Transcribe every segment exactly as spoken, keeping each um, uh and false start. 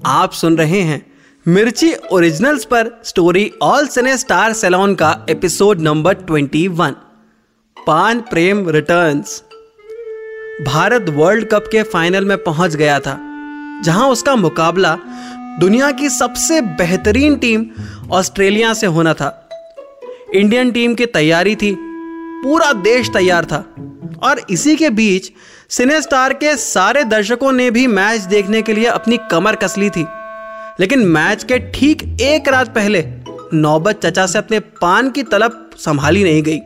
आप सुन रहे हैं मिर्ची ओरिजिनल्स पर story all cine star salon का एपिसोड नंबर इक्कीस। Paan Prem returns. Bharat world cup के फाइनल में पहुंच गया था, जहां उसका मुकाबला दुनिया की सबसे बेहतरीन टीम ऑस्ट्रेलिया से होना था। इंडियन टीम की तैयारी थी, पूरा देश तैयार था और इसी के बीच सिने स्टार के सारे दर्शकों ने भी मैच देखने के लिए अपनी कमर कस ली थी। लेकिन मैच के ठीक एक रात पहले नौबत चचा से अपने पान की तलब संभाली नहीं गई।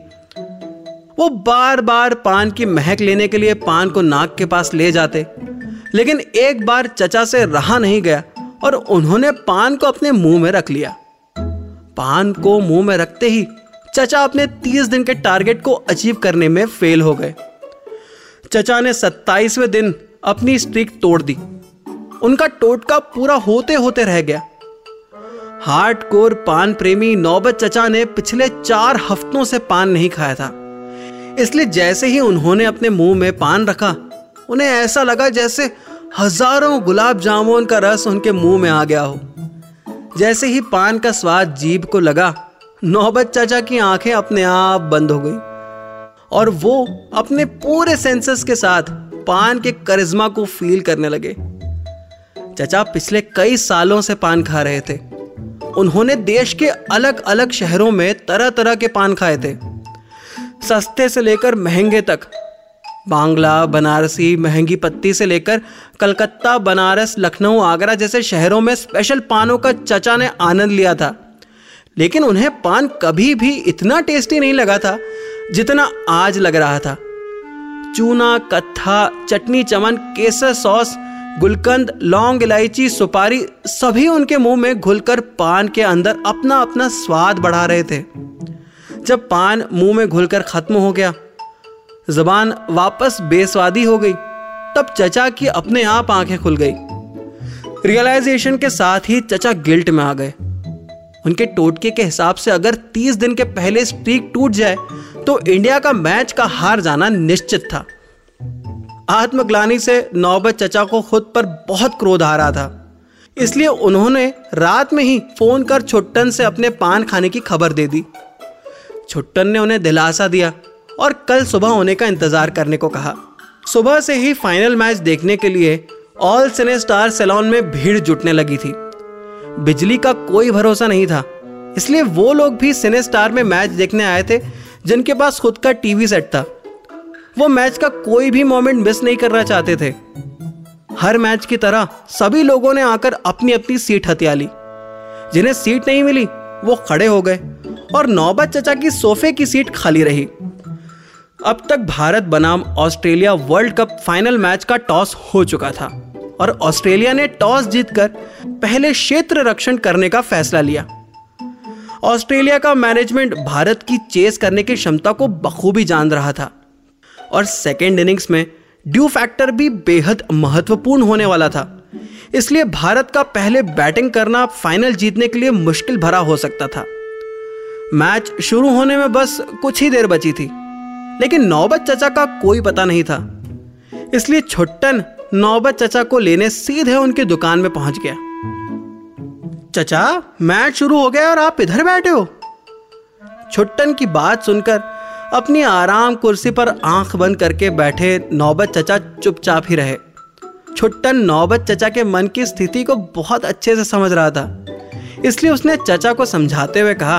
वो बार बार पान की महक लेने के लिए पान को नाक के पास ले जाते, लेकिन एक बार चचा से रहा नहीं गया और उन्होंने पान को अपने मुंह में रख लिया। पान को मुंह में रखते ही चचा अपने तीस दिन के टारगेट को अचीव करने में फेल हो गए। चचा ने सत्ताईसवें दिन अपनी स्ट्रीक तोड़ दी। उनका टोटका पूरा होते होते रह गया। हार्डकोर पान प्रेमी नौबत चचा ने पिछले चार हफ्तों से पान नहीं खाया था, इसलिए जैसे ही उन्होंने अपने मुंह में पान रखा, उन्हें ऐसा लगा जैसे हजारों गुलाब जामुन का रस उनके मुंह में आ गया हो। जैसे ही पान का स्वाद जीभ को लगा, नौबत चाचा की आंखें अपने आप बंद हो गई और वो अपने पूरे सेंसेस के साथ पान के करिश्मा को फील करने लगे। चचा पिछले कई सालों से पान खा रहे थे। उन्होंने देश के अलग अलग शहरों में तरह तरह के पान खाए थे, सस्ते से लेकर महंगे तक। बांग्ला, बनारसी, महंगी पत्ती से लेकर कलकत्ता, बनारस, लखनऊ, आगरा जैसे शहरों में स्पेशल पानों का चचा ने आनंद लिया था। लेकिन उन्हें पान कभी भी इतना टेस्टी नहीं लगा था जितना आज लग रहा था। चूना, कत्था, चटनी, चमन, केसर सॉस, गुलकंद, लौंग, इलायची, सुपारी सभी उनके मुंह में घुलकर पान के अंदर अपना अपना स्वाद बढ़ा रहे थे। जब पान मुंह में घुलकर खत्म हो गया, जुबान वापस बेस्वादी हो गई, तब चचा की अपने आप आंखें खुल गई। रियलाइजेशन के साथ ही चचा गिल्ट में आ गए। उनके टोटके के हिसाब से अगर तीस दिन के पहले स्ट्रीक टूट जाए तो इंडिया का मैच का हार जाना निश्चित था। आत्मग्लानि से नौबत चचा को खुद पर बहुत क्रोध आ रहा था, इसलिए उन्होंने रात में ही फोन कर छुट्टन से अपने पान खाने की खबर दे दी। छुट्टन ने उन्हें दिलासा दिया और कल सुबह होने का इंतजार करने को कहा। सुबह से ही फाइनल मैच देखने के लिए ऑल सिने स्टार सैलॉन में भीड़ जुटने लगी थी। बिजली का कोई भरोसा नहीं था, इसलिए वो लोग भी सिने स्टार में मैच देखने आए थे जिनके पास खुद का टीवी सेट था। वो मैच का कोई भी मोमेंट मिस नहीं करना चाहते थे। हर मैच की तरह सभी लोगों ने आकर अपनी अपनी सीट हथिया ली। जिन्हें सीट नहीं मिली वो खड़े हो गए और नौबत चचा की सोफे की सीट खाली रही। अब तक भारत बनाम Australia world cup final match का टॉस हो चुका था और ऑस्ट्रेलिया ने टॉस जीतकर पहले क्षेत्र रक्षण करने का फैसला लिया। ऑस्ट्रेलिया का मैनेजमेंट भारत की चेस करने की क्षमता को बखूबी जान रहा था और सेकेंड इनिंग्स में ड्यू फैक्टर भी बेहद महत्वपूर्ण होने वाला था। इसलिए भारत का पहले बैटिंग करना फाइनल जीतने के लिए मुश्किल भरा हो सकता था। मैच शुरू होने में बस कुछ ही देर बची थी, लेकिन नौबत चचा का कोई पता नहीं था। इसलिए छुट्टन नौबत चचा को लेने सीधे उनकी दुकान में पहुंच गया। चचा, मैच शुरू हो गया और आप इधर बैठे हो? छुट्टन की बात सुनकर अपनी आराम कुर्सी पर आंख बंद करके बैठे नौबत चचा चुपचाप ही रहे। छुट्टन नौबत चचा के मन की स्थिति को बहुत अच्छे से समझ रहा था, इसलिए उसने चचा को समझाते हुए कहा,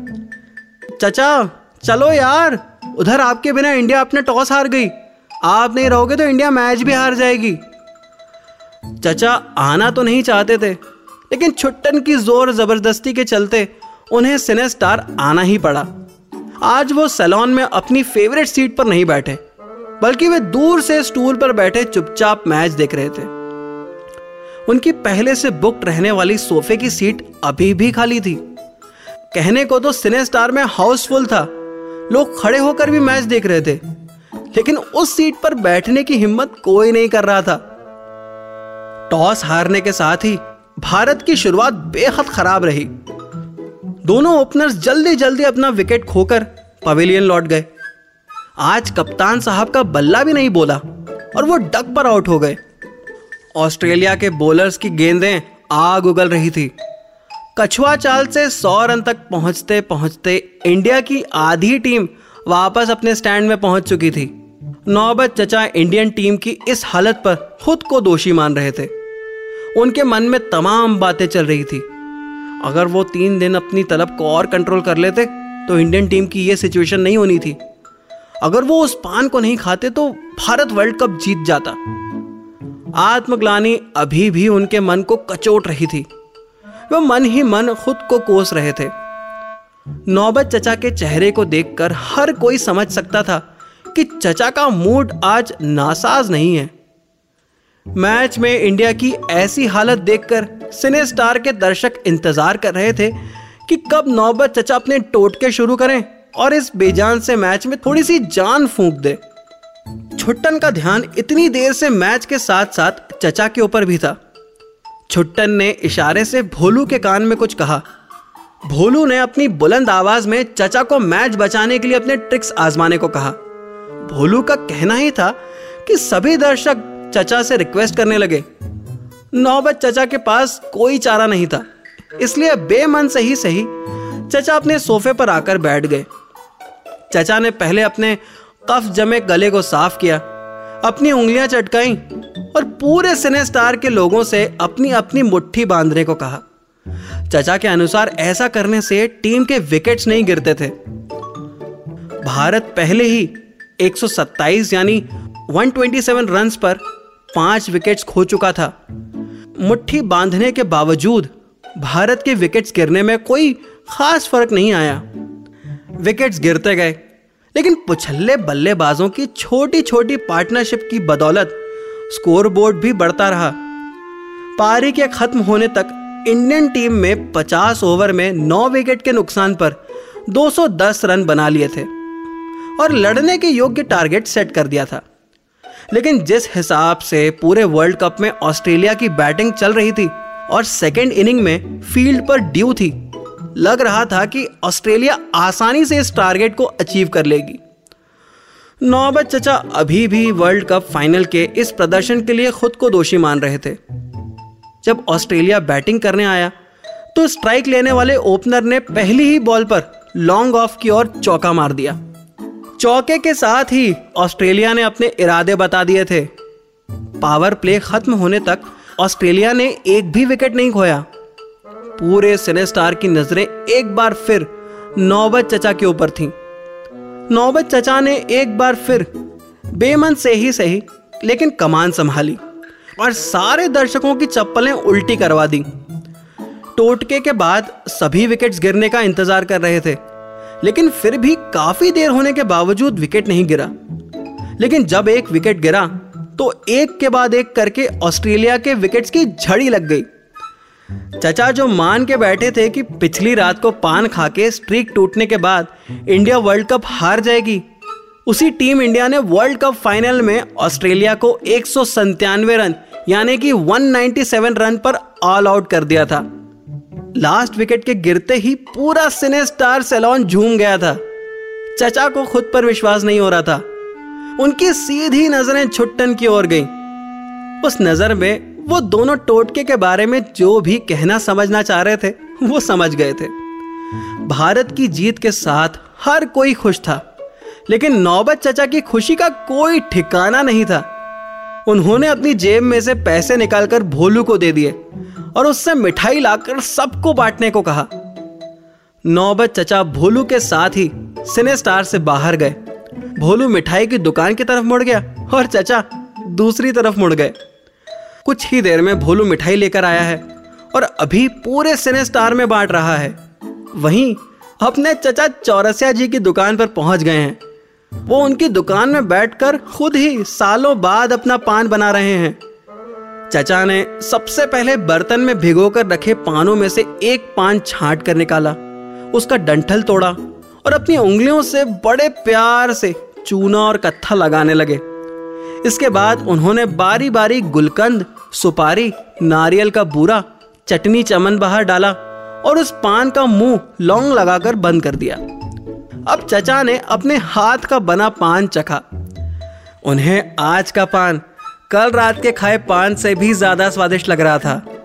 चचा चलो यार, उधर आपके बिना इंडिया अपने टॉस हार गई। आप नहीं रहोगे तो इंडिया मैच भी हार जाएगी। चचा आना तो नहीं चाहते थे, लेकिन छुट्टन की जोर जबरदस्ती के चलते उन्हें सिने स्टार आना ही पड़ा। आज वो सैलॉन में अपनी फेवरेट सीट पर नहीं बैठे, बल्कि वे दूर से स्टूल पर बैठे चुपचाप मैच देख रहे थे। उनकी पहले से बुक्ड रहने वाली सोफे की सीट अभी भी खाली थी। कहने को तो सिने स्टार में हाउसफुल था, लोग खड़े होकर भी मैच देख रहे थे, लेकिन उस सीट पर बैठने की हिम्मत कोई नहीं कर रहा था। टॉस हारने के साथ ही भारत की शुरुआत बेहद खराब रही। दोनों ओपनर्स जल्दी जल्दी अपना विकेट खोकर पवेलियन लौट गए। आज कप्तान साहब का बल्ला भी नहीं बोला और वो डक पर आउट हो गए। ऑस्ट्रेलिया के बॉलर्स की गेंदें आग उगल रही थी। कछुआ चाल से सौ रन तक पहुंचते पहुंचते इंडिया की आधी टीम वापस अपने स्टैंड में पहुंच चुकी थी। नौबत चचा इंडियन टीम की इस हालत पर खुद को दोषी मान रहे थे। उनके मन में तमाम बातें चल रही थी। अगर वो तीन दिन अपनी तलब को और कंट्रोल कर लेते तो इंडियन टीम की ये सिचुएशन नहीं होनी थी। अगर वो उस पान को नहीं खाते तो भारत वर्ल्ड कप जीत जाता। आत्मग्लानि अभी भी उनके मन को कचोट रही थी। वो मन ही मन खुद को कोस रहे थे। नौबत चचा के चेहरे को देखकर हर कोई समझ सकता था कि चचा का मूड आज नासाज नहीं है। मैच में इंडिया की ऐसी हालत देखकर सिनेस्टार के दर्शक इंतजार कर रहे थे कि कब नौबत चचा अपने टोटके शुरू करें और इस बेजान से मैच में थोड़ी सी जान फूंक दे। छुट्टन का ध्यान इतनी देर से मैच के साथ साथ चचा के ऊपर भी था। छुट्टन ने इशारे से भोलू के कान में कुछ कहा। भोलू ने अपनी बुलंद आवाज में चचा को मैच बचाने के लिए अपने ट्रिक्स आजमाने को कहा। भोलू का कहना ही था कि सभी दर्शक चचा से रिक्वेस्ट करने लगे। नौबत चचा के पास कोई चारा नहीं था, इसलिए बेमन से ही सही चचा अपने सोफे पर आकर बैठ गए। चचा ने पहले अपने कफ जमे गले को साफ किया, अपनी उंगलियां चटकाई और पूरे सिनेस्टार के लोगों से अपनी अपनी मुट्ठी बांधने को कहा। चचा के अनुसार ऐसा करने से टीम के विकेट्स नहीं गिरते थे। भारत पहले ही एक सौ सत्ताईस यानी एक सौ सत्ताईस रन्स पर पांच विकेट्स खो चुका था। मुट्ठी बांधने के बावजूद भारत के विकेट्स गिरने में कोई खास फर्क नहीं आया। विकेट्स गिरते गए, लेकिन पुछल्ले बल्लेबाजों की छोटी छोटी पार्टनरशिप की बदौलत स्कोरबोर्ड भी बढ़ता रहा। पारी के खत्म होने तक इंडियन टीम में पचास ओवर में नौ विकेट के नुकसान पर दो सौ दस रन बना लिए थे और लड़ने के योग्य टारगेट सेट कर दिया था। लेकिन जिस हिसाब से पूरे वर्ल्ड कप में ऑस्ट्रेलिया की बैटिंग चल रही थी और सेकेंड इनिंग में फील्ड पर ड्यू थी, लग रहा था कि ऑस्ट्रेलिया आसानी से इस टारगेट को अचीव कर लेगी। नौबत चचा अभी भी वर्ल्ड कप फाइनल के इस प्रदर्शन के लिए खुद को दोषी मान रहे थे। जब ऑस्ट्रेलिया बैटिंग करने आया तो स्ट्राइक लेने वाले ओपनर ने पहली ही बॉल पर लॉन्ग ऑफ की ओर चौका मार दिया। चौके के साथ ही ऑस्ट्रेलिया ने अपने इरादे बता दिए थे। पावर प्ले खत्म होने तक ऑस्ट्रेलिया ने एक भी विकेट नहीं खोया। पूरे सिनेस्टार की नजरें एक बार फिर नौबत चचा के ऊपर थीं। नौबत चचा ने एक बार फिर बेमन से ही सही लेकिन कमान संभाली और सारे दर्शकों की चप्पलें उल्टी करवा दी। टोटके के बाद सभी विकेट्स गिरने का इंतजार कर रहे थे, लेकिन फिर भी काफी देर होने के बावजूद विकेट नहीं गिरा। लेकिन जब एक विकेट गिरा तो एक के बाद एक करके ऑस्ट्रेलिया के विकेट्स की झड़ी लग गई। चचा जो मान के बैठे थे कि पिछली रात को पान खा के स्ट्रीक टूटने के बाद इंडिया वर्ल्ड कप हार जाएगी, उसी टीम इंडिया ने वर्ल्ड कप फाइनल में ऑस्ट्रेलिया को एक सौ संतानवे रन यानी कि एक सौ सत्तानवे रन पर ऑल आउट कर दिया था। लास्ट विकेट के गिरते ही पूरा सिनेस्टार सैलून झूम गया था। चचा को खुद पर विश्वास नहीं हो रहा था। उनकी सीधी नजरें छुट्टन की ओर गईं। उस नजर में वो दोनों टोटके के बारे में जो भी कहना समझना चाह रहे थे वो समझ गए थे। भारत की जीत के साथ हर कोई खुश था, लेकिन नौबत चचा की खुशी का कोई ठिकाना नहीं था। उन्होंने अपनी जेब में से पैसे निकालकर भोलू को दे दिए और उससे मिठाई लाकर सबको बांटने को कहा। नौबत चचा भोलू के साथ ही सिनेस्टार से बाहर गए। भोलू मिठाई की दुकान की तरफ मुड़ गया और चचा दूसरी तरफ मुड़ गए। कुछ ही देर में भोलू मिठाई लेकर आया है और अभी पूरे सिनेस्टार में बांट रहा है। वहीं अपने चचा चौरसिया जी की दुकान पर पहुंच गए हैं। वो उनकी दुकान में बैठकर खुद ही सालों बाद अपना पान बना रहे हैं। चचा ने सबसे पहले बर्तन में भिगोकर रखे पानों में से एक पान छांट कर निकाला, उसका डंठल तोड़ा और अपनी उंगलियों से बड़े प्यार से चूना और कत्था लगाने लगे। इसके बाद उन्होंने बारी बारी गुलकंद, सुपारी, नारियल का बूरा, चटनी चमन बाहर डाला और उस पान का मुंह लौंग लगाकर बंद कर दिया। अब चचा ने अपने हाथ का बना पान चखा। उन्हें आज का पान कल रात के खाए पान से भी ज्यादा स्वादिष्ट लग रहा था।